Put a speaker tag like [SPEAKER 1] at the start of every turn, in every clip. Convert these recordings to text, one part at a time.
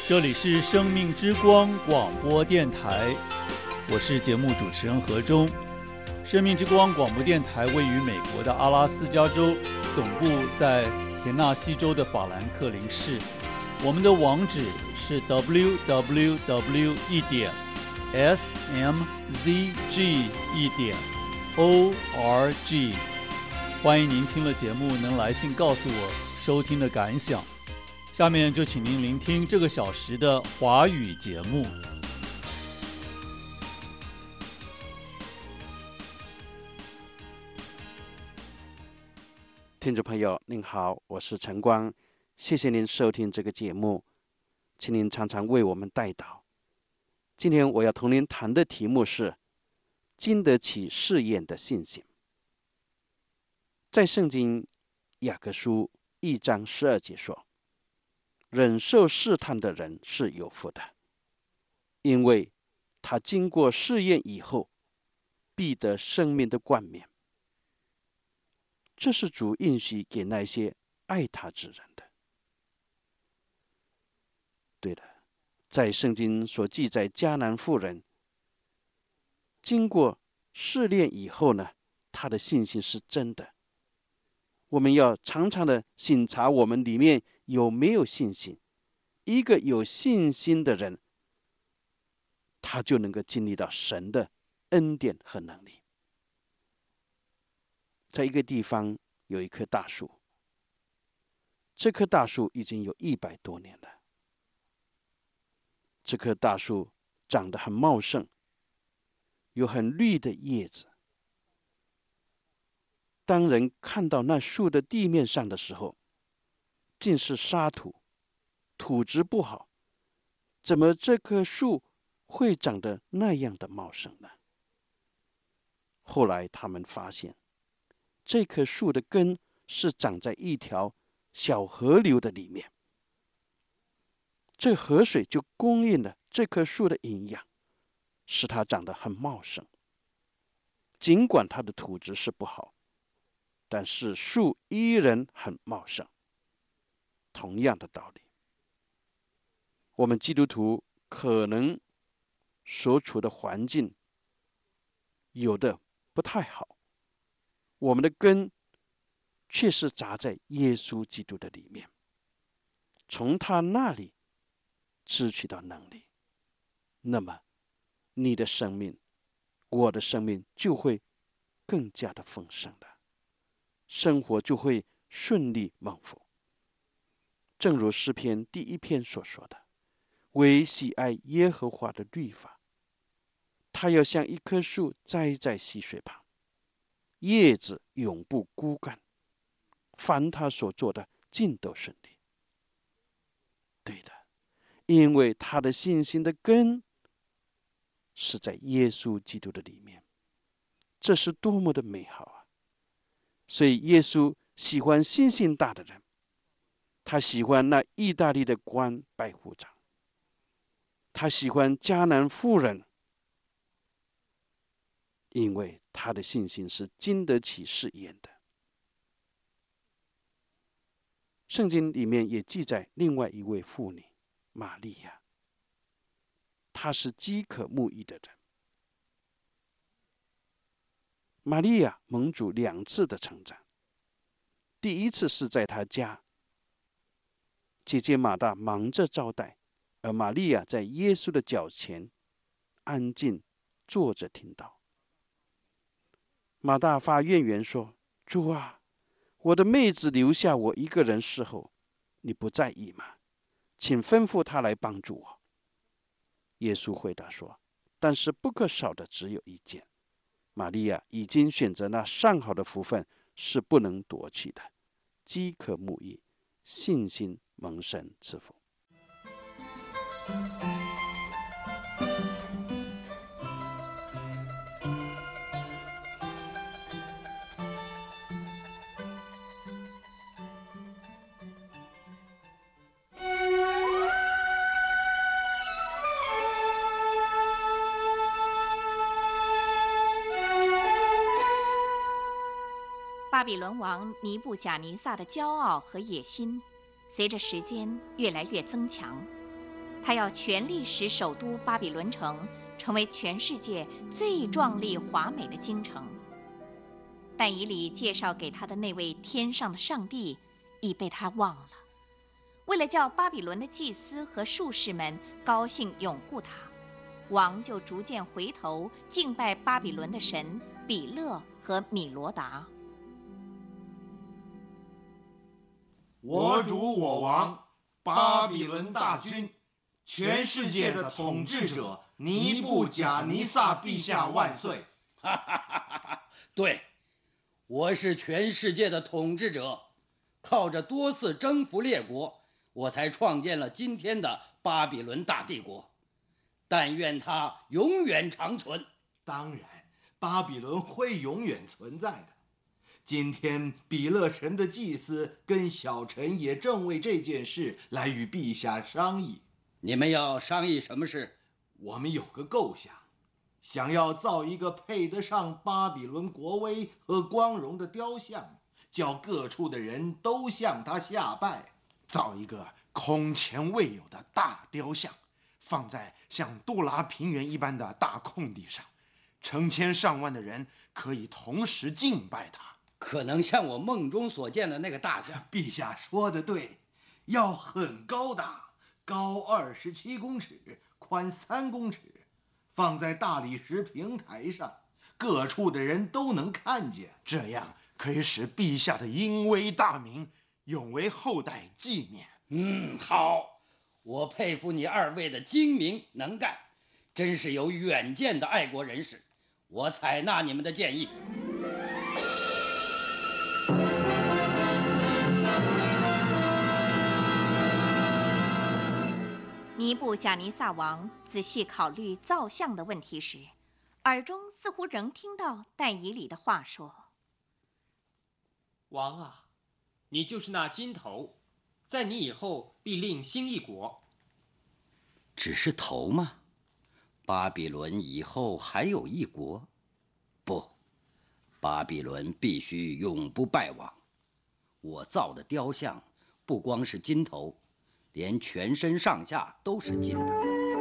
[SPEAKER 1] 这里是生命之光广播电台，我是节目主持人何忠。生命之光广播电台位于美国的阿拉斯加州，总部在田纳西州的法兰克林市。我们的网址是 www.smzg.org。欢迎您听了节目能来信告诉我收听的感想。下面就请您聆听这个小时的华语节目。
[SPEAKER 2] 听众朋友您好，我是陈光，谢谢您收听这个节目，请您常常为我们代祷。今天我要同您谈的题目是经得起试验的信心。在圣经雅各书1章12节说，忍受试探的人是有福的，因为他经过试验以后，必得生命的冠冕。这是主应许给那些爱他之人的。对的，在圣经所记载迦南妇人经过试炼以后呢，她的信心是真的。我们要常常的省察我们里面有没有信心。一个有信心的人，他就能够经历到神的恩典和能力。在一个地方有一棵大树，这棵大树已经有100多年了。这棵大树长得很茂盛，有很绿的叶子。当人看到那树的地面上的时候，尽是沙土，土质不好，怎么这棵树会长得那样的茂盛呢？后来他们发现，这棵树的根是长在一条小河流的里面，这河水就供应了这棵树的营养，使它长得很茂盛。尽管它的土质是不好，但是树依然很茂盛。同样的道理，我们基督徒可能所处的环境有的不太好，我们的根却是扎在耶稣基督的里面，从他那里支取到能力，那么你的生命，我的生命就会更加的丰盛的，生活就会顺利蒙福。正如诗篇第1篇所说的，唯喜爱耶和华的律法，他要像一棵树栽在溪水旁，叶子永不枯干，凡他所做的尽都顺利。对的，因为他的信心的根是在耶稣基督的里面，这是多么的美好啊！所以耶稣喜欢信心大的人，他喜欢那意大利的官拜户长，他喜欢迦南妇人，因为他的信心是经得起试验的。圣经里面也记载另外一位妇女玛利亚，她是饥渴慕义的人。玛利亚蒙主2次的称赞，第一次是在她家，姐姐马大忙着招待，而玛利亚在耶稣的脚前安静坐着听道。马大发怨言说，主啊，我的妹子留下我一个人侍候，你不在意吗？请吩咐她来帮助我。耶稣回答说，但是不可少的只有一件，玛利亚已经选择那上好的福分，是不能夺去的。饥渴慕义，信心蒙神赐福。
[SPEAKER 3] 巴比伦王尼布甲尼撒的骄傲和野心，随着时间越来越增强。 他要全力使首都巴比伦城成为全世界最壮丽华美的京城。但以理介绍给他的那位天上的上帝已被他忘了。为了叫巴比伦的祭司和术士们高兴拥护他，王就逐渐回头敬拜巴比伦的神比勒和米罗达。
[SPEAKER 4] 我主我王，巴比伦大君，全世界的统治者尼布甲尼撒陛下万岁！
[SPEAKER 5] 哈哈哈哈！对，我是全世界的统治者，靠着多次征服列国，我才创建了今天的巴比伦大帝国。但愿它永远长存。
[SPEAKER 4] 当然，巴比伦会永远存在的。今天比勒神的祭司跟小臣也正为这件事来与陛下商议。
[SPEAKER 5] 你们要商议什么事？
[SPEAKER 4] 我们有个构想，想要造一个配得上巴比伦国威和光荣的雕像，叫各处的人都向他下拜。
[SPEAKER 6] 造一个空前未有的大雕像，放在像杜拉平原一般的大空地上，成千上万的人可以同时敬拜他。
[SPEAKER 5] 可能像我梦中所见的那个大象。
[SPEAKER 4] 陛下说的对，要很高大，高27公尺，宽3公尺，放在大理石平台上，各处的人都能看见，
[SPEAKER 6] 这样可以使陛下的英威大名永为后代纪念。
[SPEAKER 5] 好，我佩服你二位的精明能干，真是有远见的爱国人士，我采纳你们的建议。
[SPEAKER 3] 尼布甲尼撒王仔细考虑造像的问题时，耳中似乎仍听到但以理的话说：“
[SPEAKER 7] 王啊，你就是那金头，在你以后必另兴一国。”
[SPEAKER 5] 只是头吗？巴比伦以后还有一国？不，巴比伦必须永不败亡。我造的雕像不光是金头，连全身上下都是金的。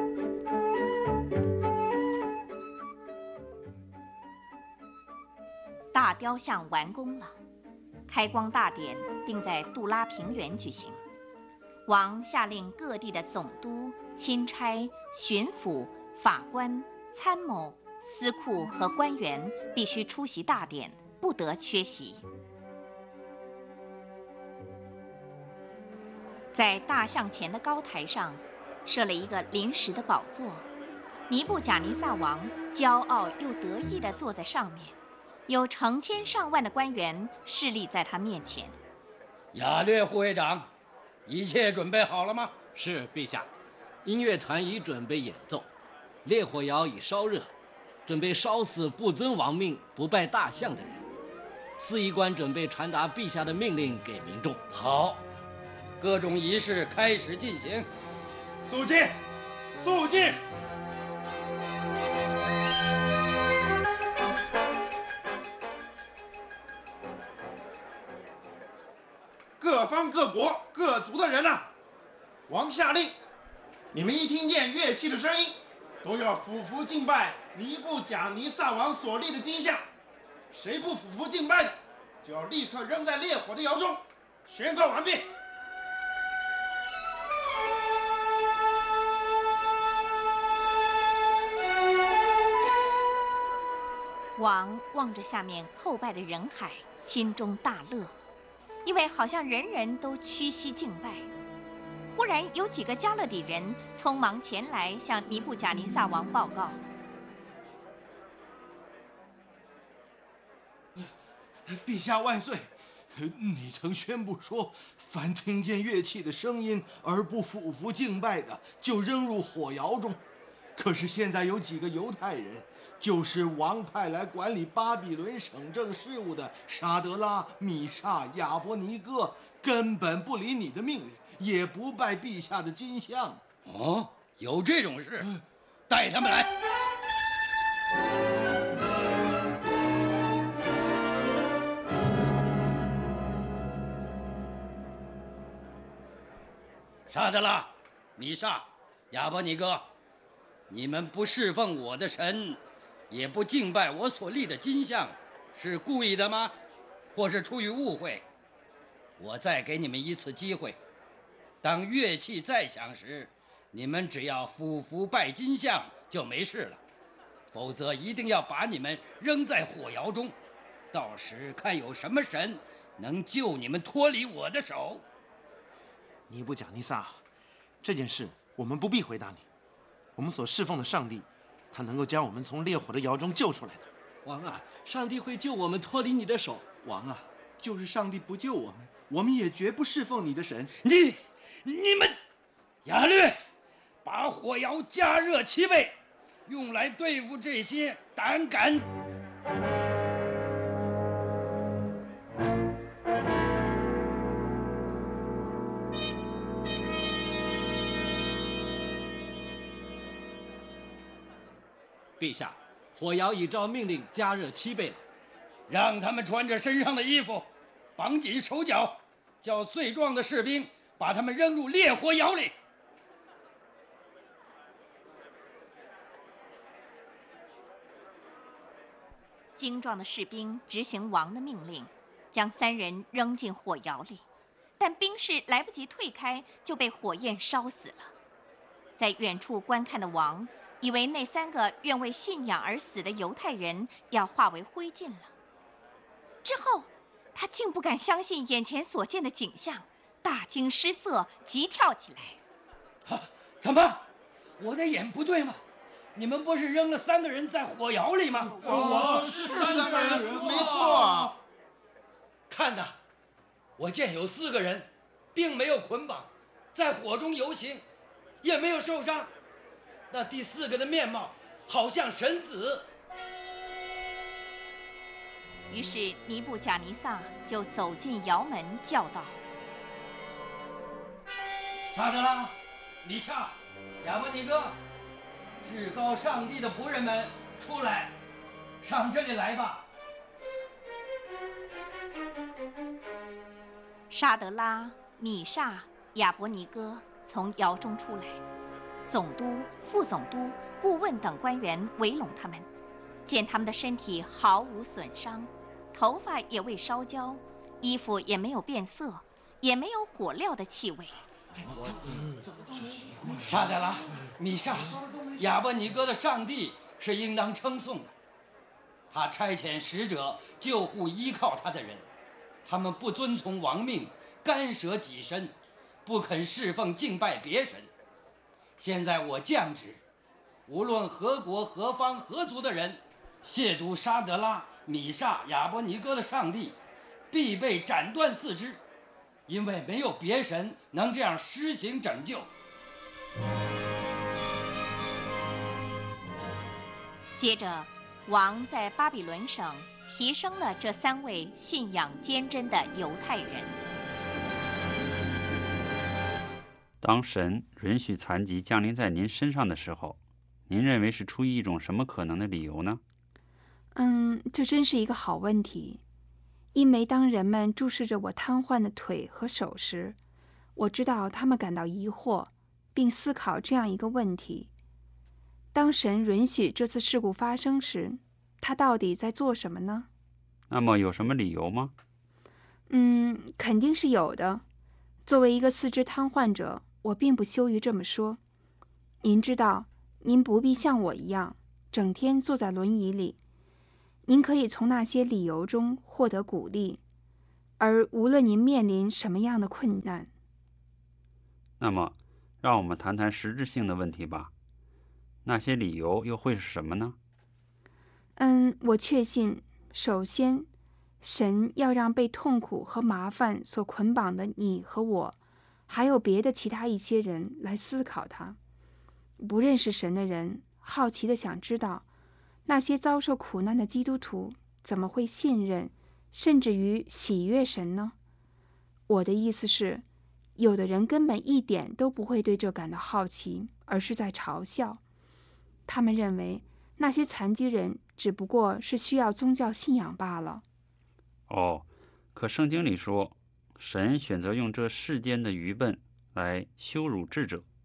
[SPEAKER 3] 大雕像完工了，开光大典定在杜拉平原举行。王下令各地的总督、钦差、巡抚、法官、参谋、司库和官员必须出席大典，不得缺席。在大象前的高台上设了一个临时的宝座，尼布甲尼撒王骄傲又得意地坐在上面，有成千上万的官员侍立在他面前。
[SPEAKER 5] 亚略护卫长，一切准备好了吗？
[SPEAKER 7] 是，陛下。音乐团已准备演奏，烈火窑已烧热，准备烧死不遵王命、不拜大象的人。司仪官准备传达陛下的命令给民众。
[SPEAKER 5] 好，各种仪式开始进行。
[SPEAKER 6] 肃静，肃静！各方各国各族的人啊，王下令，你们一听见乐器的声音，都要俯伏敬拜尼布甲尼撒王所立的金像。谁不俯伏敬拜的，就要立刻扔在烈火的窑中。宣告完毕。
[SPEAKER 3] 王望着下面叩拜的人海，心中大乐，因为好像人人都屈膝敬拜。忽然有几个加勒底人匆忙前来向尼布甲尼撒王报告：
[SPEAKER 4] 陛下万岁！你曾宣布说，凡听见乐器的声音而不俯伏敬拜的，就扔入火窑中。可是现在有几个犹太人，就是王派来管理巴比伦省政事务的沙德拉、米煞、亚伯尼哥，根本不理你的命令，也不拜陛下的金像。
[SPEAKER 5] 哦，有这种事？带他们来。沙德拉、米煞、 亚伯尼哥，你们不侍奉我的神，也不敬拜我所立的金像，是故意的吗？或是出于误会？我再给你们一次机会，当乐器再响时，你们只要俯伏拜金像就没事了，否则一定要把你们扔在火窑中，到时看有什么神能救你们脱离我的手。
[SPEAKER 6] 尼布甲尼撒，这件事我们不必回答你。我们所侍奉的上帝，他能够将我们从烈火的窑中救出来的。
[SPEAKER 7] 王啊，上帝会救我们脱离你的手。
[SPEAKER 8] 王啊，就是上帝不救我们，我们也绝不侍奉你的神。
[SPEAKER 5] 你们，亚略，把火窑加热7倍，用来对付这些胆敢。
[SPEAKER 7] 陛下，火窑已照命令加热7倍了。
[SPEAKER 5] 让他们穿着身上的衣服，绑紧手脚，叫最壮的士兵把他们扔入烈火窑里。
[SPEAKER 3] 精壮的士兵执行王的命令，将3人扔进火窑里，但兵士来不及退开，就被火焰烧死了。在远处观看的王，以为那3个愿为信仰而死的犹太人要化为灰烬了。之后，他竟不敢相信眼前所见的景象，大惊失色，急跳起来。
[SPEAKER 5] 怎么？我的眼不对吗？你们不是扔了3个人在火窑里吗？
[SPEAKER 6] 是3个人，没错。
[SPEAKER 5] 看呐，我见有4个人，并没有捆绑，在火中游行，也没有受伤。那第4个的面貌好像神子。
[SPEAKER 3] 于是尼布甲尼撒就走进窑门，叫道：
[SPEAKER 5] 萨德拉、米煞、亚伯尼哥，至高上帝的仆人们，出来，上这里来吧。
[SPEAKER 3] 沙德拉、米煞、亚伯尼哥从窑中出来，总督、副总督、顾问等官员围拢他们，见他们的身体毫无损伤，头发也未烧焦，衣服也没有变色，也没有火燎的气味。
[SPEAKER 5] 萨德拉、米煞、亚伯尼哥的上帝是应当称颂的，他差遣使者救护依靠他的人，他们不遵从王命，干涉己身，不肯侍奉敬拜别神。现在我降旨，无论何国何方何族的人，亵渎沙德拉、米煞、亚伯尼哥的上帝，必被斩断4肢，因为没有别神能这样施行拯救。
[SPEAKER 3] 接着，王在巴比伦省提升了这3位信仰坚贞的犹太人。
[SPEAKER 9] 当神允许残疾降临在您身上的时候，您认为是出于一种什么可能的理由呢？
[SPEAKER 10] 这真是一个好问题。因为当人们注视着我瘫痪的腿和手时，我知道他们感到疑惑，并思考这样一个问题：当神允许这次事故发生时，他到底在做什么呢？
[SPEAKER 9] 那么有什么理由吗？
[SPEAKER 10] 肯定是有的。作为一个4肢瘫痪者，我并不羞于这么说。您知道，您不必像我一样，整天坐在轮椅里。您可以从那些理由中获得鼓励，而无论您面临什么样的困难。
[SPEAKER 9] 那么，让我们谈谈实质性的问题吧。那些理由又会是什么呢？
[SPEAKER 10] 我确信，首先，神要让被痛苦和麻烦所捆绑的你和我，还有别的其他一些人来思考它。不认识神的人好奇地想知道，那些遭受苦难的基督徒怎么会信任，甚至于喜悦神呢？我的意思是，有的人根本一点都不会对这感到好奇，而是在嘲笑。他们认为那些残疾人只不过是需要宗教信仰罢了。
[SPEAKER 9] 可圣经里说，神选择用这世间的愚笨来羞辱智者，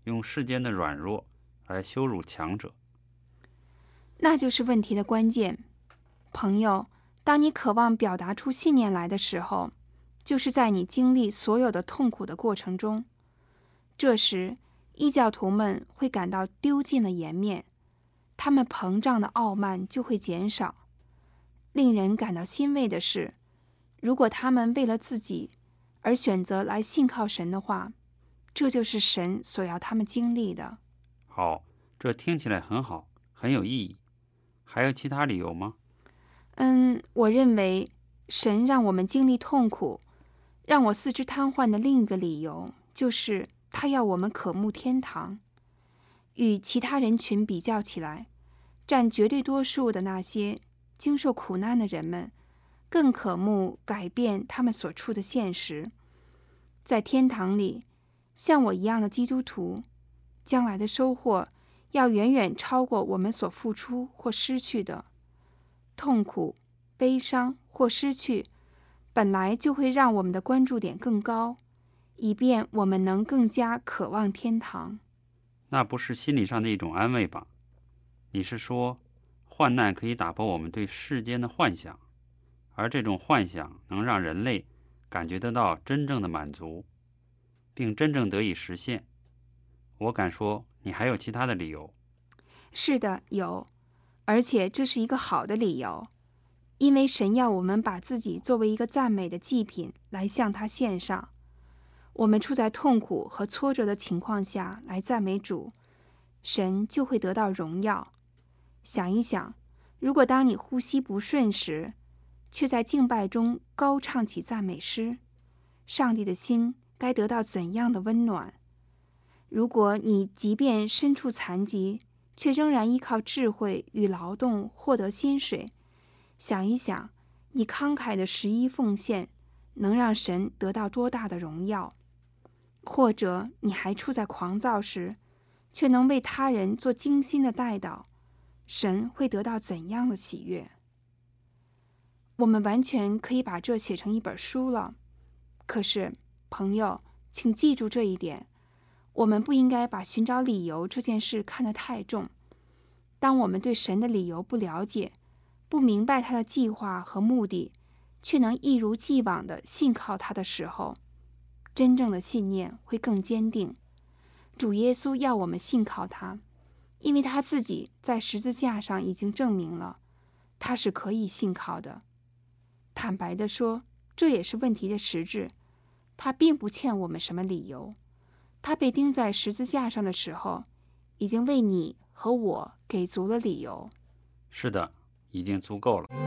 [SPEAKER 9] 用世间的软弱来羞辱强者。
[SPEAKER 10] 那就是问题的关键。朋友，当你渴望表达出信念来的时候，就是在你经历所有的痛苦的过程中。这时，异教徒们会感到丢尽了颜面，他们膨胀的傲慢就会减少。令人感到欣慰的是，如果他们为了自己而选择来信靠神的话，这就是神所要他们经历的。
[SPEAKER 9] 好，这听起来很好，很有意义。还有其他理由吗？
[SPEAKER 10] 我认为神让我们经历痛苦，让我四肢瘫痪的另一个理由，就是他要我们渴慕天堂。与其他人群比较起来，占绝对多数的那些经受苦难的人们，更渴慕改变他们所处的现实。在天堂里，像我一样的基督徒，将来的收获要远远超过我们所付出或失去的。痛苦、悲伤或失去，本来就会让我们的关注点更高，以便我们能更加渴望天堂。
[SPEAKER 9] 那不是心理上的一种安慰吧？你是说，患难可以打破我们对世间的幻想，而这种幻想能让人类感觉得到真正的满足，并真正得以实现。我敢说，你还有其他的理由。
[SPEAKER 10] 是的，有，而且这是一个好的理由，因为神要我们把自己作为一个赞美的祭品来向他献上。我们处在痛苦和挫折的情况下来赞美主，神就会得到荣耀。想一想，如果当你呼吸不顺时，却在敬拜中高唱起赞美诗，上帝的心该得到怎样的温暖？如果你即便身处残疾，却仍然依靠智慧与劳动获得薪水，想一想，你慷慨的11奉献能让神得到多大的荣耀？或者你还处在狂躁时，却能为他人做精心的代祷，神会得到怎样的喜悦？我们完全可以把这写成一本书了。可是，朋友，请记住这一点，我们不应该把寻找理由这件事看得太重。当我们对神的理由不了解，不明白他的计划和目的，却能一如既往地信靠他的时候，真正的信念会更坚定。主耶稣要我们信靠他，因为他自己在十字架上已经证明了他是可以信靠的。坦白地说，这也是问题的实质。他并不欠我们什么理由。他被钉在十字架上的时候，已经为你和我给足了理由。
[SPEAKER 9] 是的，已经足够了。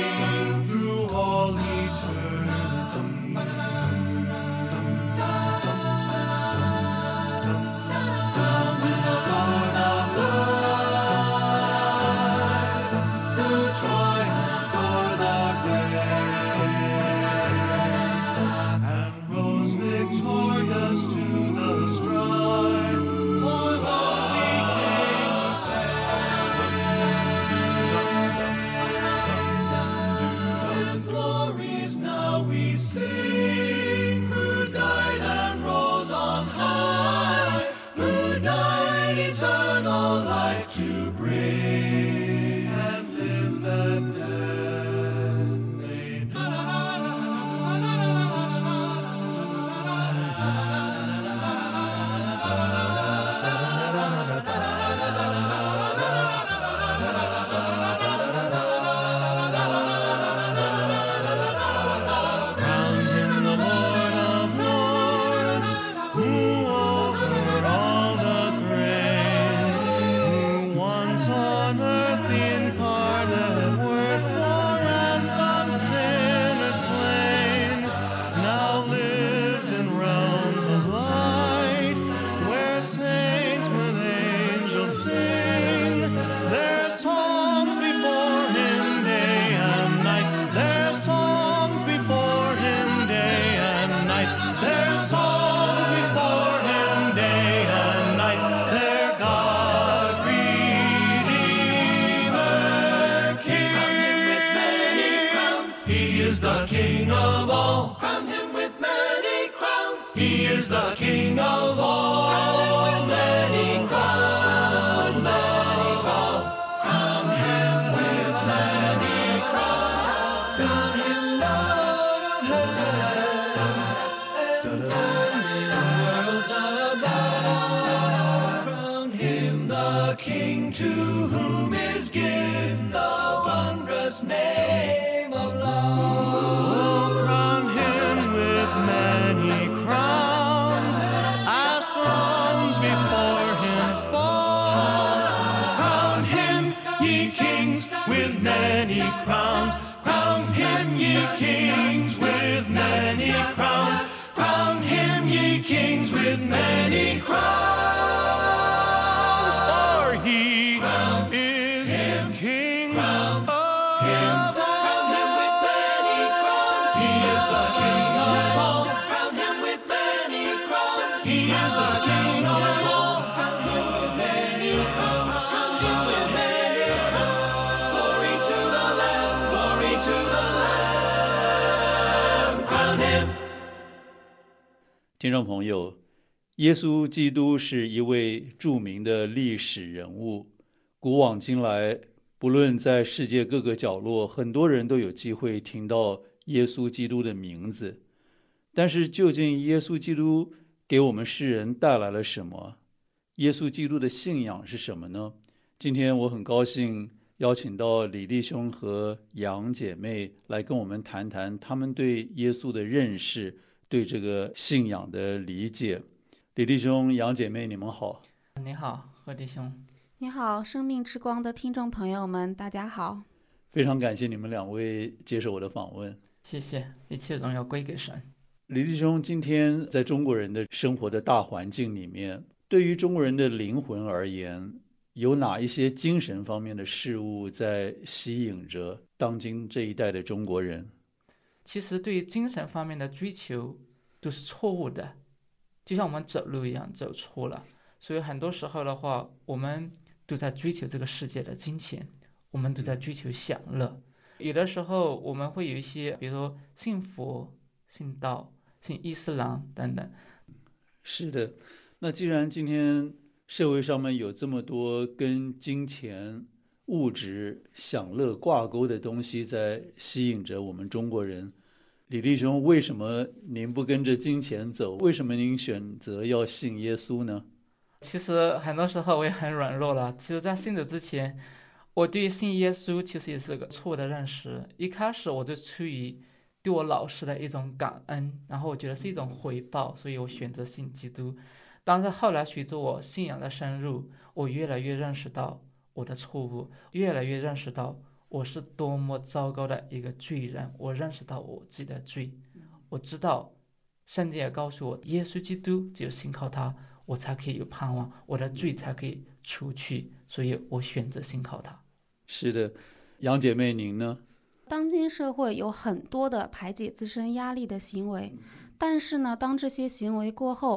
[SPEAKER 11] King through all eternity. light to bring, and live that death may
[SPEAKER 1] 听众朋友，耶稣基督是一位著名的历史人物，古往今来，不论在世界各个角落，很多人都有机会听到耶稣基督的名字。但是究竟耶稣基督给我们世人带来了什么？耶稣基督的信仰是什么呢？今天我很高兴邀请到李弟兄和杨姐妹来跟我们谈谈他们对耶稣的认识，对这个信仰的理解。李弟兄、杨姐妹，你们好。
[SPEAKER 12] 你好，何弟兄。
[SPEAKER 13] 你好，生命之光的听众朋友们，大家好。
[SPEAKER 1] 非常感谢你们两位接受我的访问。
[SPEAKER 12] 谢谢，一切荣耀归给神。
[SPEAKER 1] 李弟兄，今天在中国人的生活的大环境里面，对于中国人的灵魂而言，有哪一些精神方面的事物在吸引着当今这一代的中国人？
[SPEAKER 12] 其实对于精神方面的追求都是错误的，就像我们走路一样，走错了。所以很多时候的话，我们都在追求这个世界的金钱，我们都在追求享乐。有的时候我们会有一些，比如说信佛、信道、信伊斯兰等等。
[SPEAKER 1] 是的，那既然今天社会上面有这么多跟金钱、物质、享乐挂钩的东西在吸引着我们中国人，李弟兄，为什么您不跟着金钱走？为什么您选择要信耶稣呢？
[SPEAKER 12] 其实很多时候我也很软弱了。其实在信主之前，我对信耶稣其实也是个错误的认识。一开始我就出于对我老师的一种感恩，然后我觉得是一种回报，所以我选择信基督。但是后来随着我信仰的深入，我越来越认识到我的错误，越来越认识到我是多么糟糕的一个罪人。我认识到我自己的罪，我知道圣经也告诉我，耶稣基督只有信靠他，我才可以有盼望，我的罪才可以除去，所以我选择信靠他。
[SPEAKER 1] 是的，杨姐妹您呢？
[SPEAKER 13] 当今社会有很多的排解自身压力的行为，但是呢，当这些行为过后，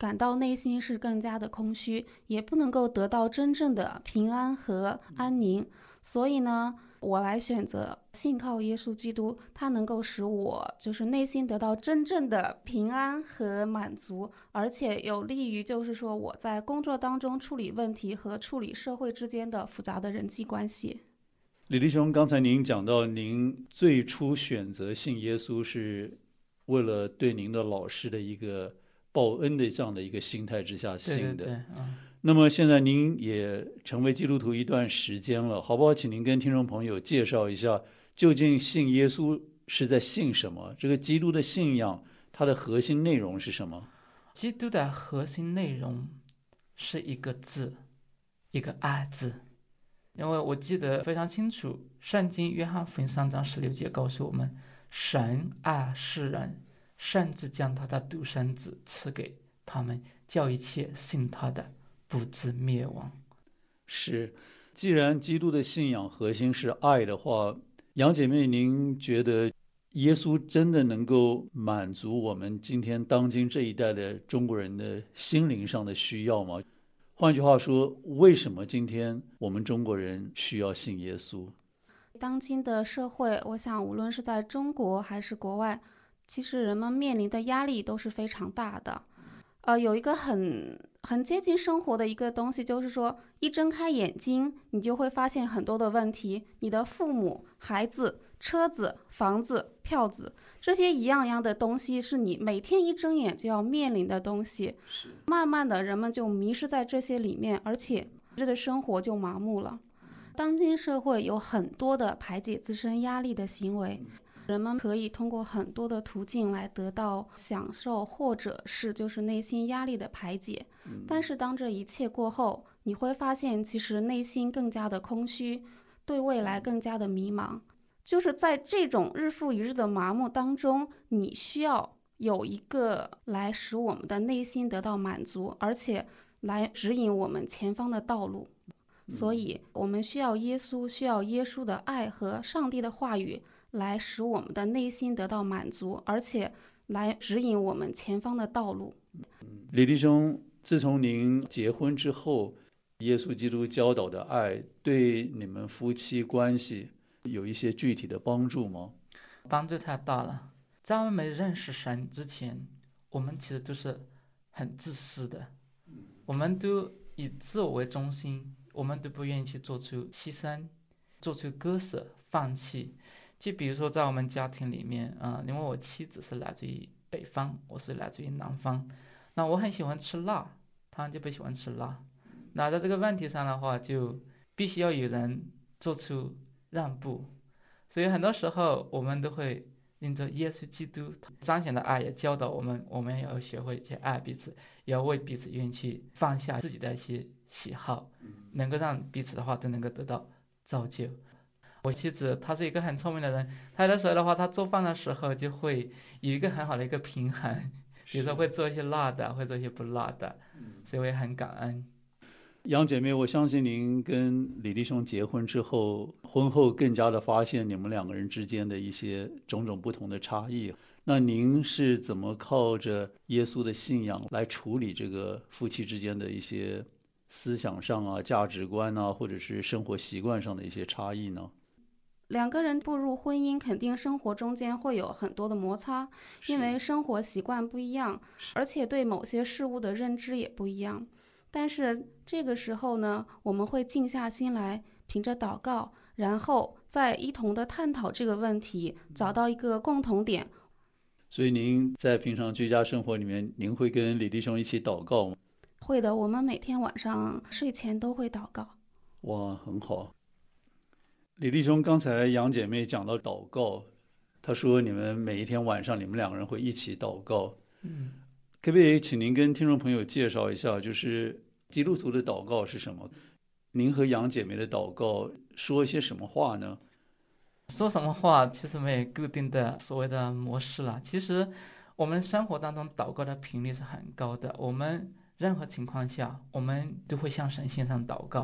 [SPEAKER 13] 感到内心是更加的空虚，也不能够得到真正的平安和安宁。所以呢，我来选择信靠耶稣基督，他能够使我就是内心得到真正的平安和满足，而且有利于就是说我在工作当中处理问题和处理社会之间的复杂的人际关系。
[SPEAKER 1] 李弟兄，刚才您讲到您最初选择信耶稣是为了对您的老师的一个报恩的这样的一个心态之下信的。
[SPEAKER 12] 对，
[SPEAKER 1] 那么现在您也成为基督徒一段时间了，好不好？请您跟听众朋友介绍一下，究竟信耶稣是在信什么？这个基督的信仰，它的核心内容是什么？
[SPEAKER 12] 基督的核心内容是一个字，一个爱字。因为我记得非常清楚，圣经约翰福音3章16节告诉我们，神爱世人，甚至将他的独生子赐给他们，叫一切信他的不至灭亡。
[SPEAKER 1] 是，既然基督的信仰核心是爱的话，杨姐妹，您觉得耶稣真的能够满足我们今天当今这一代的中国人的心灵上的需要吗？换句话说，为什么今天我们中国人需要信耶稣？
[SPEAKER 13] 当今的社会，我想无论是在中国还是国外，其实人们面临的压力都是非常大的。有一个很接近生活的一个东西，就是说一睁开眼睛，你就会发现很多的问题，你的父母、孩子、车子、房子、票子，这些一样样的东西是你每天一睁眼就要面临的东西。慢慢的人们就迷失在这些里面，而且这的生活就麻木了。当今社会有很多的排解自身压力的行为，人们可以通过很多的途径来得到享受，或者是就是内心压力的排解。但是当这一切过后，你会发现其实内心更加的空虚，对未来更加的迷茫。就是在这种日复一日的麻木当中，你需要有一个来使我们的内心得到满足，而且来指引我们前方的道路。所以我们需要耶稣，需要耶稣的爱和上帝的话语来使我们的内心得到满足，而且来指引我们前方的道路。
[SPEAKER 1] 李弟兄，自从您结婚之后，耶稣基督教导的爱对你们夫妻关系有一些具体的帮助吗？
[SPEAKER 12] 帮助太大了。在我们没认识神之前，我们其实都是很自私的，我们都以自我为中心，我们都不愿意去做出牺牲，做出割舍、放弃。就比如说在我们家庭里面因为我妻子是来自于北方，我是来自于南方，那我很喜欢吃辣，他就不喜欢吃辣。那在这个问题上的话，就必须要有人做出让步。所以很多时候我们都会因着耶稣基督彰显的爱，也教导我们也要学会去爱彼此，也要为彼此愿意去放下自己的一些喜好，能够让彼此的话都能够得到造就。我妻子她是一个很聪明的人，她有的时候的话，她做饭的时候就会有一个很好的一个平衡，比如说会做一些辣的，会做一些不辣的，所以我也很感恩。
[SPEAKER 1] 杨姐妹，我相信您跟李弟兄结婚之后，婚后更加的发现你们两个人之间的一些种种不同的差异。那您是怎么靠着耶稣的信仰来处理这个夫妻之间的一些思想上啊、价值观啊，或者是生活习惯上的一些差异呢？
[SPEAKER 13] 两个人步入婚姻，肯定生活中间会有很多的摩擦，因为生活习惯不一样，而且对某些事物的认知也不一样。但是这个时候呢，我们会静下心来，凭着祷告，然后再一同的探讨这个问题，找到一个共同点。
[SPEAKER 1] 所以您在平常居家生活里面，您会跟李弟兄一起祷告吗？
[SPEAKER 13] 会的，我们每天晚上睡前都会祷告。
[SPEAKER 1] 哇，很好。李弟兄，刚才杨姐妹讲到祷告，她说你们每一天晚上你们两个人会一起祷告。可不可以请您跟听众朋友介绍一下，就是基督徒的祷告是什么？您和杨姐妹的祷告说一些什么话呢？
[SPEAKER 12] 说什么话其实没有固定的所谓的模式了。其实我们生活当中祷告的频率是很高的，我们任何情况下我们都会向神献上祷告。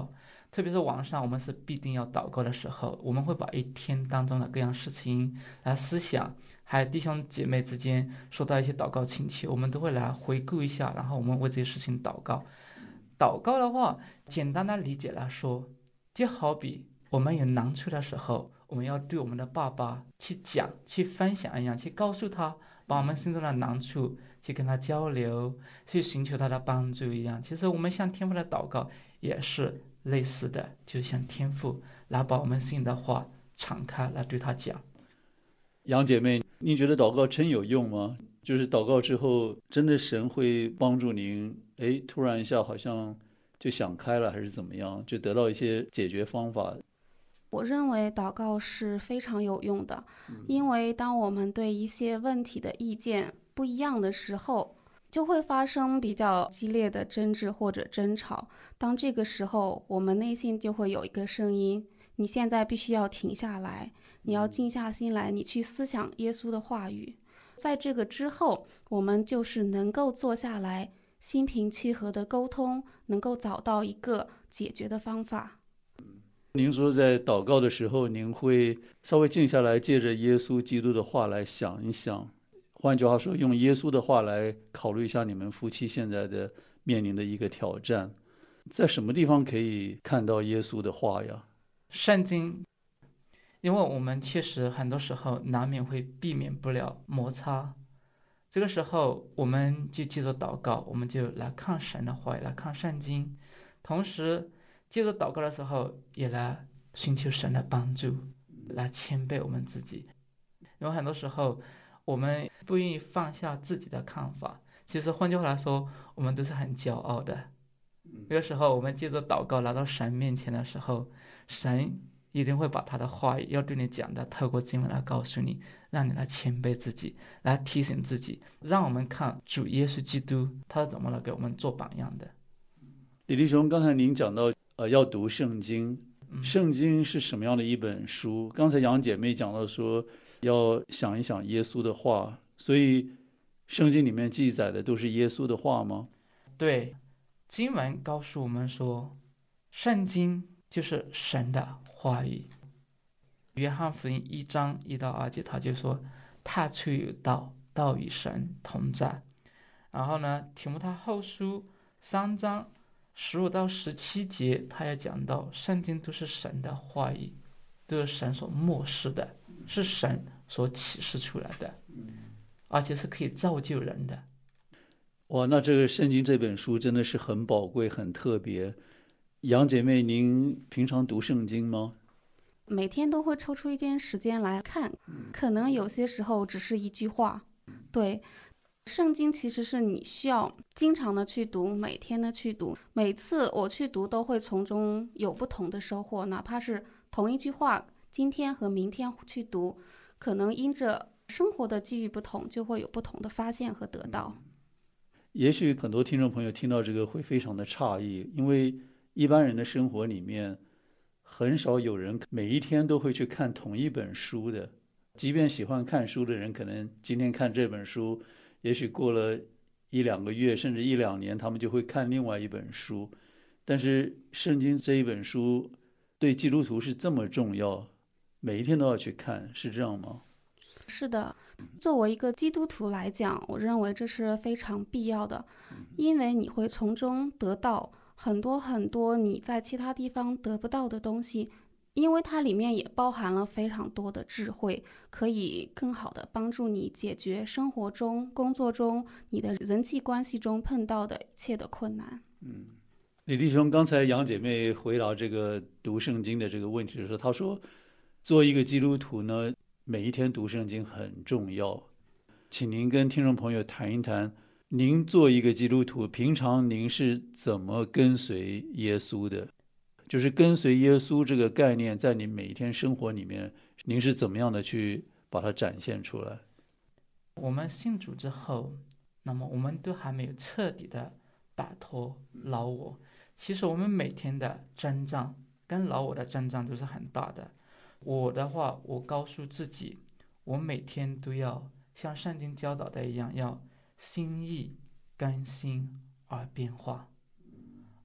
[SPEAKER 12] 特别是晚上我们是必定要祷告的时候，我们会把一天当中的各样事情来思想，还有弟兄姐妹之间说到一些祷告请求，我们都会来回顾一下，然后我们为这些事情祷告。祷告的话，简单的理解来说，就好比我们有难处的时候，我们要对我们的爸爸去讲、去分享一样，去告诉他，把我们心中的难处去跟他交流，去寻求他的帮助一样。其实我们向天父的祷告也是类似的，就是向天父来把我们心里的话敞开来对他讲。
[SPEAKER 1] 杨姐妹，您觉得祷告真有用吗？就是祷告之后，真的神会帮助您，突然一下好像就想开了，还是怎么样，就得到一些解决方法？
[SPEAKER 13] 我认为祷告是非常有用的，因为当我们对一些问题的意见不一样的时候，就会发生比较激烈的争执或者争吵。当这个时候，我们内心就会有一个声音，你现在必须要停下来，你要静下心来，你去思想耶稣的话语。在这个之后，我们就是能够坐下来，心平气和的沟通，能够找到一个解决的方法。
[SPEAKER 1] 您说在祷告的时候，您会稍微静下来，借着耶稣基督的话来想一想，换句话说，用耶稣的话来考虑一下你们夫妻现在的面临的一个挑战。在什么地方可以看到耶稣的话呀？
[SPEAKER 12] 圣经，因为我们确实很多时候难免会避免不了摩擦，这个时候我们就借着祷告，我们就来看神的话，来看圣经，同时借着祷告的时候也来寻求神的帮助，来谦卑我们自己。因为很多时候我们不愿意放下自己的看法，其实换句话来说，我们都是很骄傲的。有的时候我们借着祷告来到神面前的时候，神一定会把他的话语要对你讲的透过经文来告诉你，让你来谦卑自己，来提醒自己，让我们看主耶稣基督他是怎么来给我们做榜样的。
[SPEAKER 1] 李弟兄，刚才您讲到要读圣经，圣经是什么样的一本书？刚才杨姐妹讲到说要想一想耶稣的话，所以圣经里面记载的都是耶稣的话吗？
[SPEAKER 12] 对，经文告诉我们说，圣经就是神的话语。约翰福音1章1到2节，他就说太初有道，道与神同在。然后呢，提摩太后书3章15到17节，他也讲到圣经都是神的话语，都是神所默示的，是神所启示出来的，而且是可以造就人的。
[SPEAKER 1] 哇，那这个圣经这本书真的是很宝贵很特别。杨姐妹，您平常读圣经吗？
[SPEAKER 13] 每天都会抽出一点时间来看，可能有些时候只是一句话。对，圣经其实是你需要经常的去读，每天的去读，每次我去读都会从中有不同的收获，哪怕是同一句话，今天和明天去读，可能因着生活的际遇不同，就会有不同的发现和得到。
[SPEAKER 1] 也许很多听众朋友听到这个会非常的诧异，因为一般人的生活里面很少有人每一天都会去看同一本书的，即便喜欢看书的人，可能今天看这本书，也许过了1-2个月甚至1-2年，他们就会看另外一本书。但是圣经这一本书对基督徒是这么重要，每一天都要去看，是这样吗？
[SPEAKER 13] 是的，作为一个基督徒来讲，我认为这是非常必要的，因为你会从中得到很多很多你在其他地方得不到的东西，因为它里面也包含了非常多的智慧，可以更好的帮助你解决生活中、工作中、你的人际关系中碰到的一切的困难。
[SPEAKER 1] 李弟兄，刚才杨姐妹回答这个读圣经的这个问题的时候，她说做一个基督徒呢，每一天读圣经很重要。请您跟听众朋友谈一谈，您做一个基督徒，平常您是怎么跟随耶稣的？就是跟随耶稣这个概念，在您每一天生活里面，您是怎么样的去把它展现出来？
[SPEAKER 12] 我们信主之后，那么我们都还没有彻底的摆脱老我。其实我们每天的征战跟老我的征战都是很大的。我的话，我告诉自己，我每天都要像圣经教导的一样，要心意更新而变化。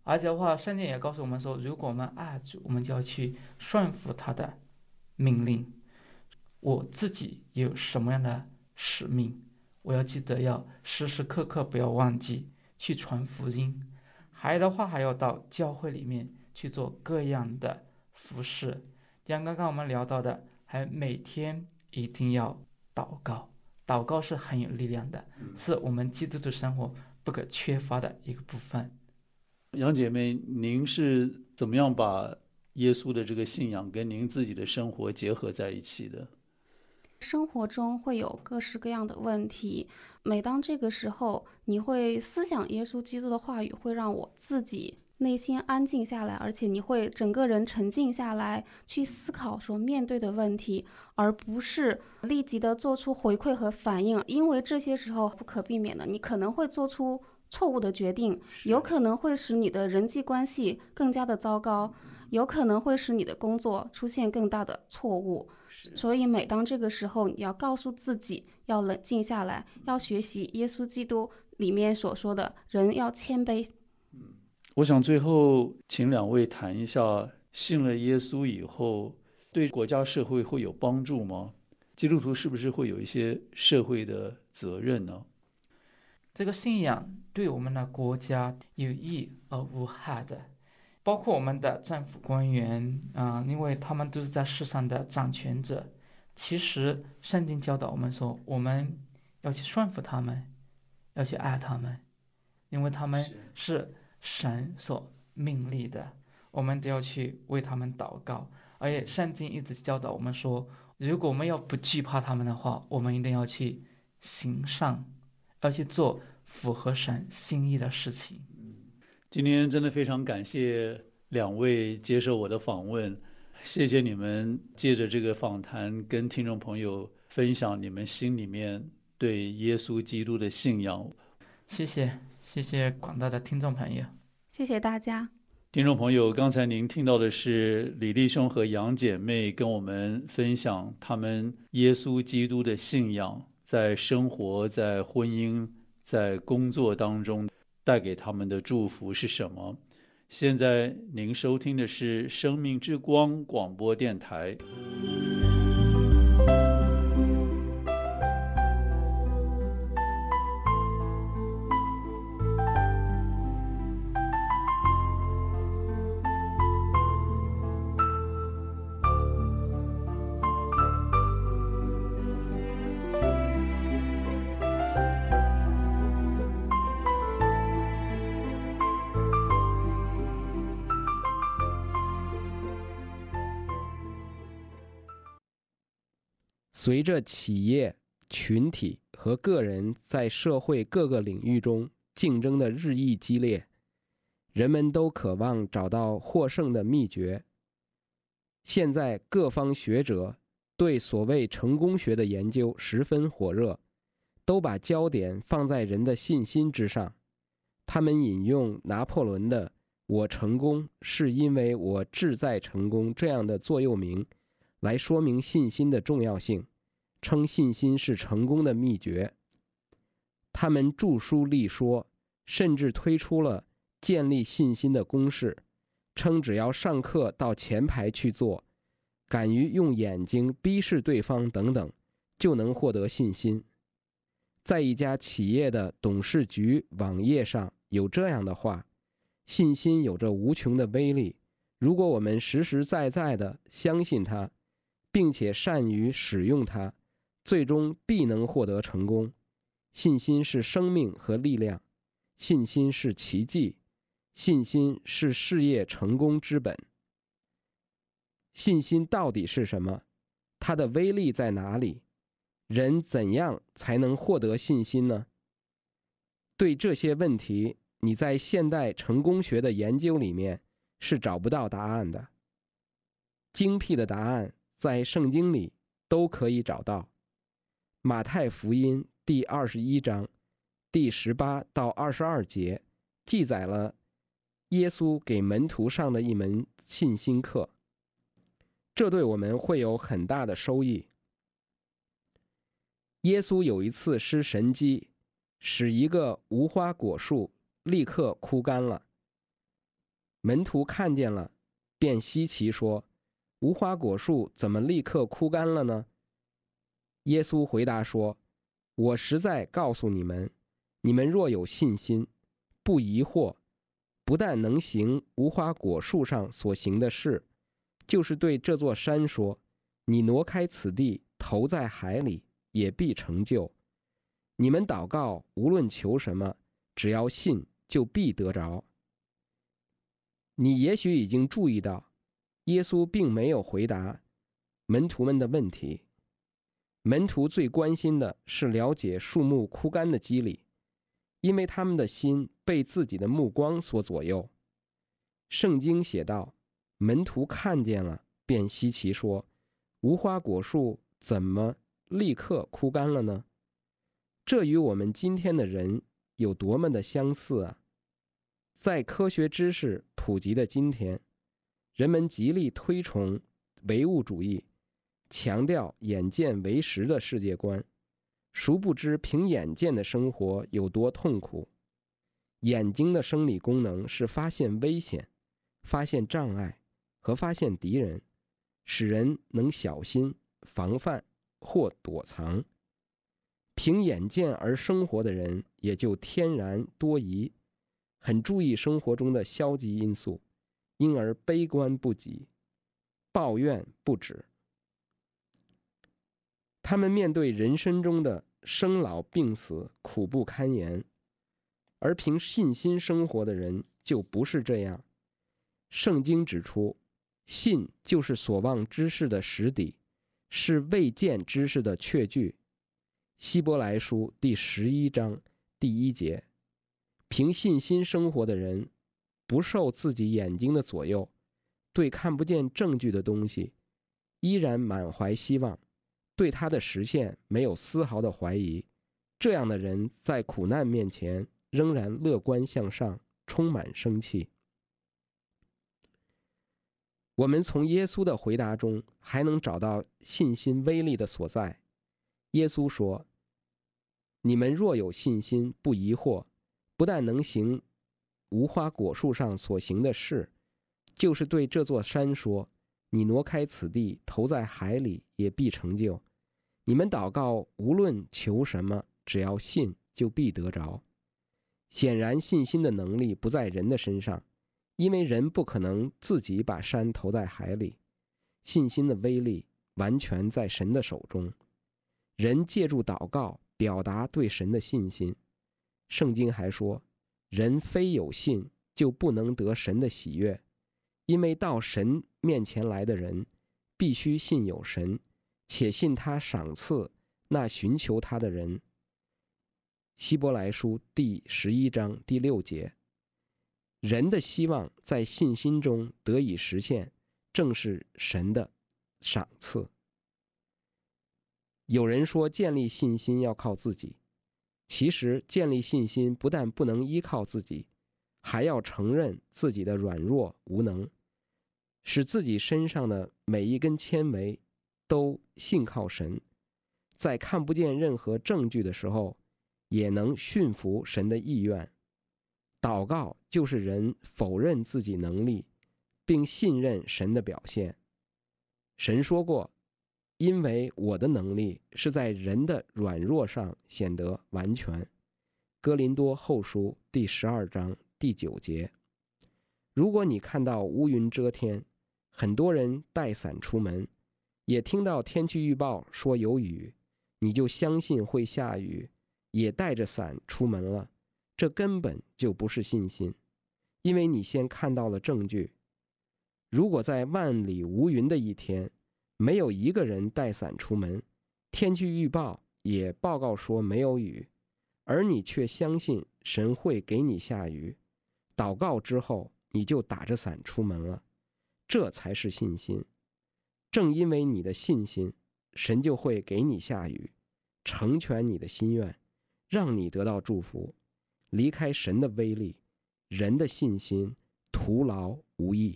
[SPEAKER 12] 而且的话，圣经也告诉我们说，如果我们爱主，我们就要去顺服他的命令。我自己有什么样的使命，我要记得要时时刻刻不要忘记去传福音。还有的话，还要到教会里面去做各样的服事。像刚刚我们聊到的，还每天一定要祷告，祷告是很有力量的，是我们基督徒生活不可缺乏的一个部分。
[SPEAKER 1] 杨姐妹，您是怎么样把耶稣的这个信仰跟您自己的生活结合在一起的？
[SPEAKER 13] 生活中会有各式各样的问题，每当这个时候，你会思想耶稣基督的话语，会让我自己内心安静下来，而且你会整个人沉静下来，去思考所面对的问题，而不是立即的做出回馈和反应，因为这些时候不可避免的，你可能会做出错误的决定，有可能会使你的人际关系更加的糟糕，有可能会使你的工作出现更大的错误。所以每当这个时候，你要告诉自己要冷静下来，要学习耶稣基督里面所说的人要谦卑。
[SPEAKER 1] 我想最后请两位谈一下，信了耶稣以后对国家社会会有帮助吗？基督徒是不是会有一些社会的责任呢？
[SPEAKER 12] 这个信仰对我们的国家有益而无害的，包括我们的政府官员因为他们都是在世上的掌权者。其实圣经教导我们说，我们要去顺服他们，要去爱他们，因为他们是神所命立的，我们都要去为他们祷告。而且圣经一直教导我们说，如果我们要不惧怕他们的话，我们一定要去行善，要去做符合神心意的事情。
[SPEAKER 1] 今天真的非常感谢两位接受我的访问，谢谢你们借着这个访谈跟听众朋友分享你们心里面对耶稣基督的信仰。
[SPEAKER 12] 谢谢广大的听众朋友，
[SPEAKER 13] 谢谢大家。
[SPEAKER 1] 听众朋友，刚才您听到的是李丽兄和杨姐妹跟我们分享他们耶稣基督的信仰，在生活、在婚姻、在工作当中带给他们的祝福是什么。现在您收听的是生命之光广播电台。
[SPEAKER 14] 随着企业、群体和个人在社会各个领域中竞争的日益激烈，人们都渴望找到获胜的秘诀。现在各方学者对所谓成功学的研究十分火热，都把焦点放在人的信心之上。他们引用拿破仑的“我成功是因为我志在成功”这样的座右铭来说明信心的重要性，称信心是成功的秘诀。他们著书立说，甚至推出了建立信心的公式，称只要上课到前排去做，敢于用眼睛逼视对方等等，就能获得信心。在一家企业的董事局网页上有这样的话：信心有着无穷的威力，如果我们实实在在地相信它，并且善于使用它，最终必能获得成功。信心是生命和力量，信心是奇迹，信心是事业成功之本。信心到底是什么？它的威力在哪里？人怎样才能获得信心呢？对这些问题，你在现代成功学的研究里面是找不到答案的。精辟的答案在圣经里都可以找到。马太福音第21章第18到22节记载了耶稣给门徒上的一门信心课，这对我们会有很大的收益。耶稣有一次施神迹，使一个无花果树立刻枯干了。 门徒看见了，便稀奇说：无花果树怎么立刻枯干了呢？耶稣回答说：我实在告诉你们，你们若有信心，不疑惑，不但能行无花果树上所行的事，就是对这座山说：你挪开此地，投在海里，也必成就。你们祷告，无论求什么，只要信，就必得着。你也许已经注意到，耶稣并没有回答门徒们的问题。门徒最关心的是了解树木枯干的机理，因为他们的心被自己的目光所左右。圣经写道：门徒看见了，便稀奇说：无花果树怎么立刻枯干了呢？这与我们今天的人有多么的相似啊！在科学知识普及的今天，人们极力推崇唯物主义，强调眼见为实的世界观，殊不知凭眼见的生活有多痛苦。眼睛的生理功能是发现危险、发现障碍和发现敌人，使人能小心、防范或躲藏。凭眼见而生活的人也就天然多疑，很注意生活中的消极因素，因而悲观不及，抱怨不止。他们面对人生中的生老病死苦不堪言，而凭信心生活的人就不是这样。圣经指出，信就是所望之事的实底，是未见之事的确据。希伯来书第11章第1节，凭信心生活的人不受自己眼睛的左右，对看不见证据的东西依然满怀希望，对它的实现没有丝毫的怀疑。这样的人在苦难面前仍然乐观向上，充满生气。我们从耶稣的回答中还能找到信心威力的所在。耶稣说：你们若有信心，不疑惑，不但能行无花果树上所行的事，就是对这座山说：你挪开此地，投在海里，也必成就。你们祷告，无论求什么，只要信，就必得着。显然信心的能力不在人的身上，因为人不可能自己把山投在海里。信心的威力完全在神的手中。人借助祷告表达对神的信心。圣经还说，人非有信，就不能得神的喜悦，因为到神面前来的人，必须信有神，且信他赏赐那寻求他的人。希伯来书第11章第6节，人的希望在信心中得以实现，正是神的赏赐。有人说建立信心要靠自己，其实建立信心不但不能依靠自己，还要承认自己的软弱无能，使自己身上的每一根纤维都信靠神，在看不见任何证据的时候，也能驯服神的意愿。祷告就是人否认自己能力，并信任神的表现。神说过，因为我的能力是在人的软弱上显得完全。哥林多后书第12章第9节。如果你看到乌云遮天，很多人带伞出门，也听到天气预报说有雨，你就相信会下雨，也带着伞出门了，这根本就不是信心，因为你先看到了证据。如果在万里无云的一天，没有一个人带伞出门，天气预报也报告说没有雨，而你却相信神会给你下雨，祷告之后你就打着伞出门了，这才是信心。正因为你的信心，神就会给你下雨，成全你的心愿，让你得到祝福。离开神的威力，人的信心徒劳无益。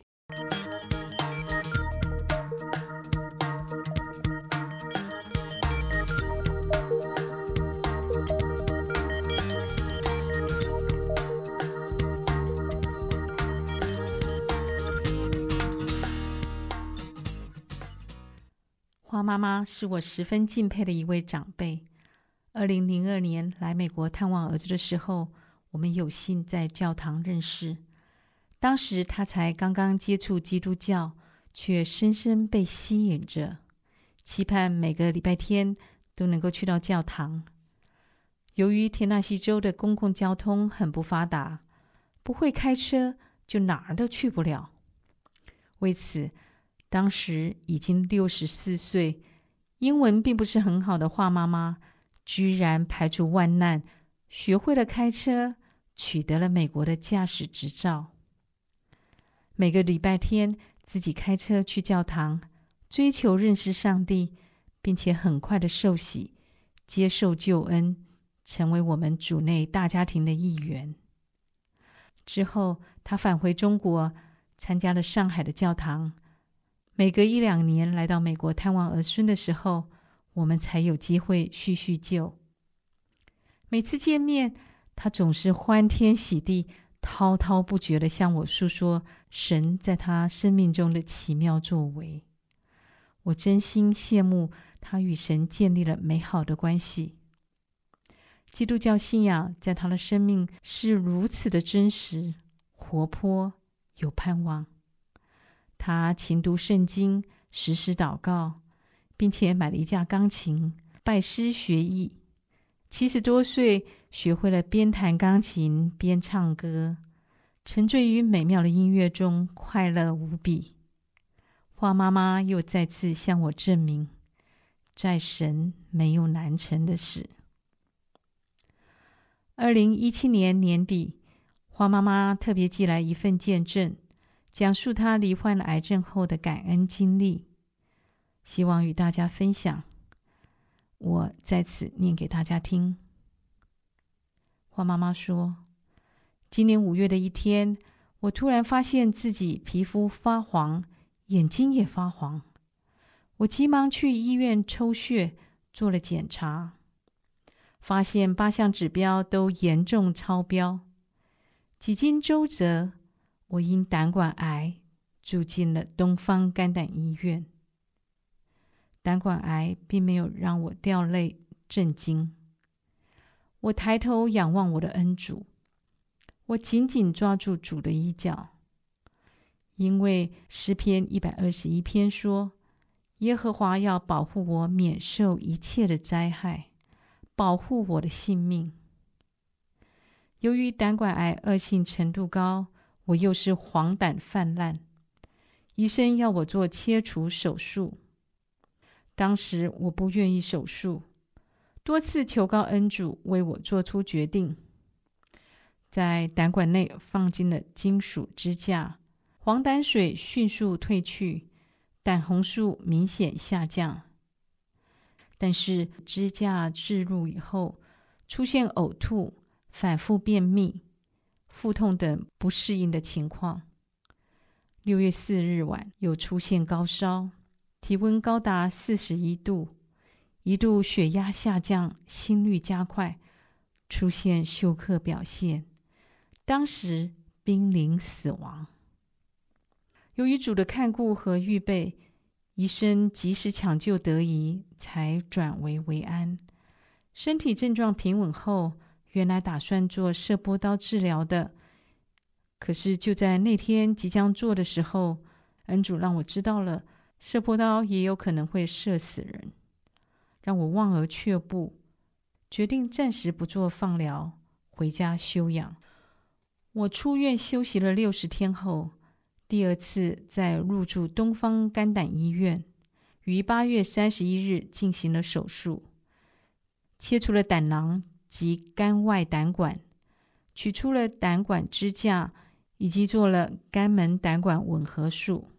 [SPEAKER 15] 花妈妈是我十分敬佩的一位长辈。2002年来美国探望儿子的时候，我们有幸在教堂认识。当时他才刚刚接触基督教，却深深被吸引着，期盼每个礼拜天都能够去到教堂。由于田纳西州的公共交通很不发达，不会开车就哪儿都去不了。为此，当时已经64岁，英文并不是很好的华妈妈，居然排除万难，学会了开车，取得了美国的驾驶执照。每个礼拜天自己开车去教堂，追求认识上帝，并且很快的受洗，接受救恩，成为我们主内大家庭的一员。之后，他返回中国，参加了上海的教堂。每隔1-2年来到美国探望儿孙的时候，我们才有机会叙叙旧。每次见面，他总是欢天喜地，滔滔不绝地向我诉说神在他生命中的奇妙作为。我真心羡慕他与神建立了美好的关系。基督教信仰在他的生命是如此的真实、活泼、有盼望。他勤读圣经，时时祷告，并且买了一架钢琴，拜师学艺。70多岁，学会了边弹钢琴边唱歌，沉醉于美妙的音乐中，快乐无比。花妈妈又再次向我证明，在神没有难成的事。2017年年底，花妈妈特别寄来一份见证，讲述她罹患癌症后的感恩经历，希望与大家分享。我在此念给大家听。花妈妈说，今年5月的一天，我突然发现自己皮肤发黄，眼睛也发黄。我急忙去医院抽血，做了检查，发现8项指标都严重超标。几经周折，我因胆管癌住进了东方肝胆医院。胆管癌并没有让我掉泪震惊。我抬头仰望我的恩主，我紧紧抓住主的衣角，因为诗篇121篇说，耶和华要保护我免受一切的灾害，保护我的性命。由于胆管癌恶性程度高，我又是黄疸泛滥，医生要我做切除手术。当时我不愿意手术，多次求告恩主为我做出决定。在胆管内放进了金属支架，黄疸水迅速退去，胆红素明显下降。但是支架置入以后，出现呕吐、反复便秘、腹痛等不适应的情况。6月4日晚又出现高烧，体温高达41度，一度血压下降，心率加快，出现休克表现，当时濒临死亡。由于主的看顾和预备，医生及时抢救得宜，才转危为安。身体症状平稳后，原来打算做射波刀治疗的，可是就在那天即将做的时候，恩主让我知道了射波刀也有可能会射死人，让我望而却步，决定暂时不做放疗，回家休养。我出院休息了60天后，第2次再入住东方肝胆医院，于8月31日进行了手术，切除了胆囊及肝外胆管，取出了胆管支架，以及做了肝门胆管吻合术。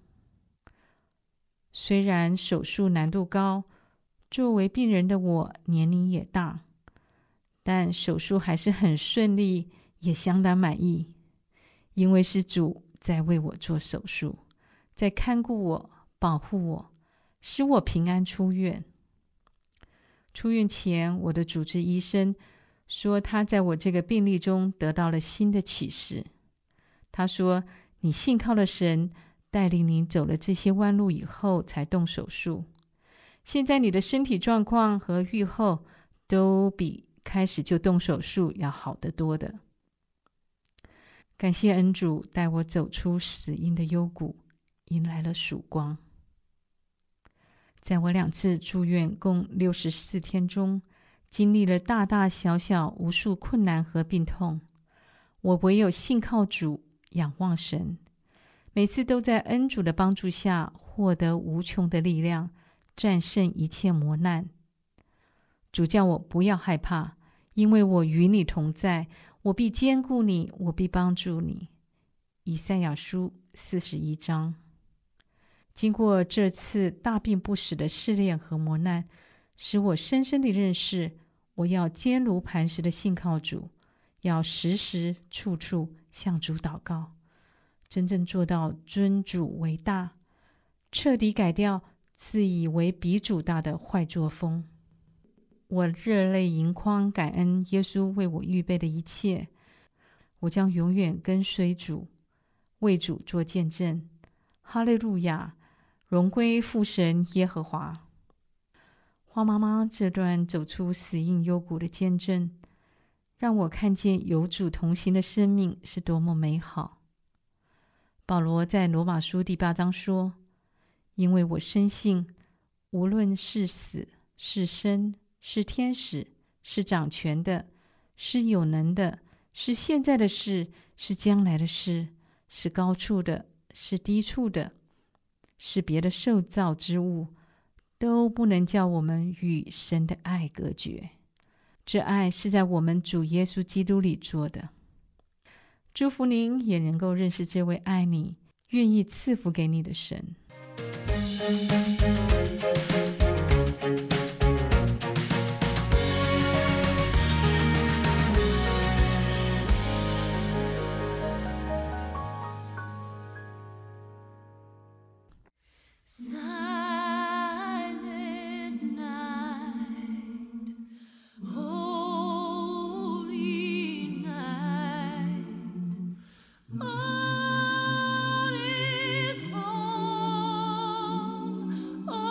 [SPEAKER 15] 虽然手术难度高，作为病人的我年龄也大，但手术还是很顺利，也相当满意，因为是主在为我做手术，在看顾我、保护我，使我平安出院。出院前，我的主治医生说他在我这个病例中得到了新的启示。他说，你信靠了神，带领你走了这些弯路以后才动手术。 现在你的身体状况和愈后都比开始就动手术要好得多的。感谢恩主带我走出死荫的幽谷，迎来了曙光。在我2次住院共64天中，经历了大大小小无数困难和病痛，我唯有信靠主，仰望神，每次都在恩主的帮助下获得无穷的力量，战胜一切磨难。主叫我不要害怕，因为我与你同在，我必坚固你，我必帮助你。以赛亚书41章。经过这次大病不死的试炼和磨难，使我深深地认识，我要坚如磐石的信靠主，要时时处处向主祷告，真正做到尊主为大，彻底改掉自以为比主大的坏作风。我热泪盈眶，感恩耶稣为我预备的一切。我将永远跟随主，为主做见证。哈利路亚，荣归父神耶和华。花妈妈这段走出死荫幽谷的见证，让我看见有主同行的生命是多么美好。保罗在罗马书第8章说，因为我深信，无论是死是生，是天使，是掌权的，是有能的，是现在的事，是将来的事，是高处的，是低处的，是别的受造之物，都不能叫我们与神的爱隔绝。这爱是在我们主耶稣基督里做的。祝福您也能够认识这位爱你、愿意赐福给你的神。
[SPEAKER 11] All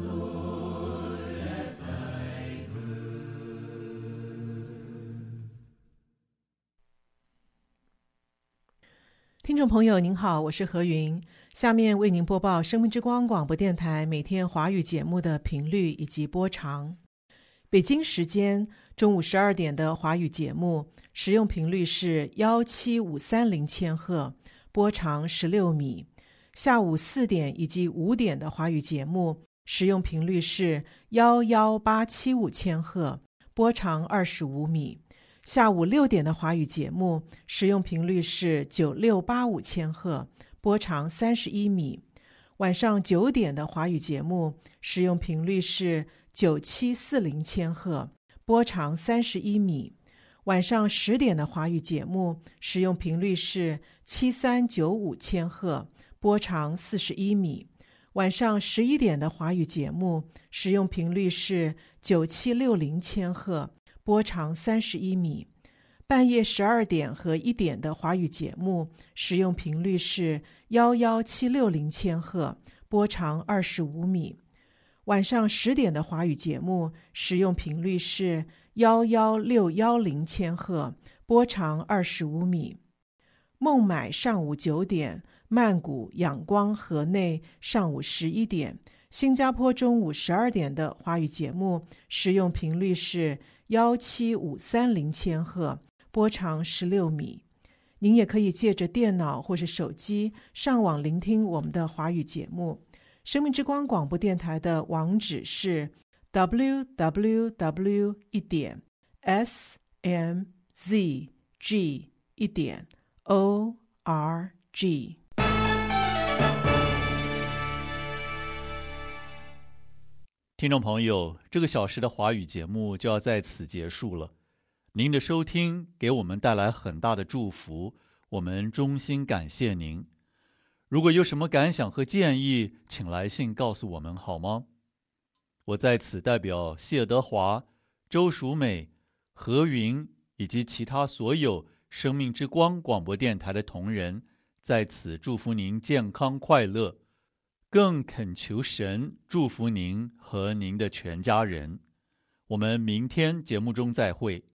[SPEAKER 16] 听众朋友您好，我是何云，下面为您播报生命之光广播电台每天华语节目的频率以及播长。北京时间中午12点的华语节目使用频率是17530千赫，波长16米。下午4点以及5点的华语节目使用频率是11875千赫，波长25米。下午6点的华语节目使用频率是9685千赫，波长31米。晚上9点的华语节目使用频率是9740千赫，波长31米。晚上10点的华语节目使用频率是7395千赫，波长41米。晚上11点的华语节目使用频率是9760千赫，波长31米。半夜12点和1点的华语节目使用频率是11760千赫，波长25米。晚上10点的华语节目使用频率是11610千赫，波长25米。孟买上午9点，曼谷、仰光、河内上午11点，新加坡中午12点的华语节目使用频率是17530千赫，波长16米。您也可以借着电脑或是手机上网聆听我们的华语节目。生命之光广播电台的网址是 www.smzg.org。
[SPEAKER 1] 听众朋友，这个小时的华语节目就要在此结束了。您的收听给我们带来很大的祝福，我们衷心感谢您。如果有什么感想和建议，请来信告诉我们好吗？我在此代表谢德华、周淑美、何云以及其他所有生命之光广播电台的同仁，在此祝福您健康快乐，更恳求神祝福您和您的全家人。我们明天节目中再会。